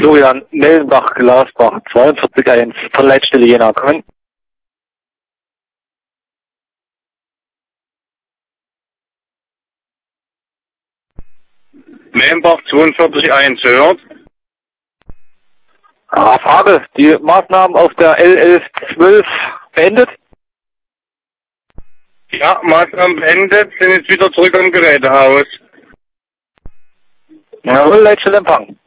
Florian Mellenbach, Glasbach, 42.1 von Leitstelle Jena. Kommen. Mellenbach 42.1, hört. Frage, die Maßnahmen auf der L1112 beendet? Ja, Maßnahmen beendet, sind jetzt wieder zurück am Gerätehaus. Jawohl, Leitstelle Empfang.